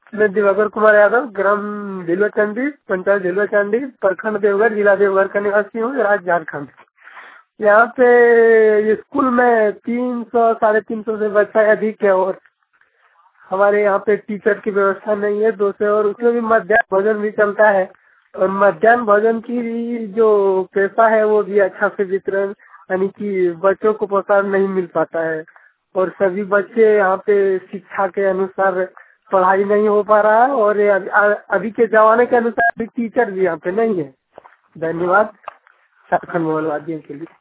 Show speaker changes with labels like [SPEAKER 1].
[SPEAKER 1] मैं दिवाकर कुमार यादव, ग्राम दिलवाचंडी, पंचायत दिलवाचंडी, प्रखंड देवघर, जिला देवघर का निवासी हूँ, राज्य झारखंड। यहाँ पे स्कूल में 300 350 से बच्चा अधिक है और हमारे यहाँ पे टीचर की व्यवस्था नहीं है 2 से, और उसमें भी मध्याह्न भोजन भी चलता है और मध्याह्न भोजन की जो पैसा है वो भी अच्छा से वितरण, यानी कि बच्चों को पोषण नहीं मिल पाता है और सभी बच्चे यहाँ पे शिक्षा के अनुसार पढ़ाई नहीं हो पा रहा है और अभी के जमाने के अनुसार भी टीचर भी यहाँ पे नहीं है। धन्यवाद झारखंड मोबाइल के लिए।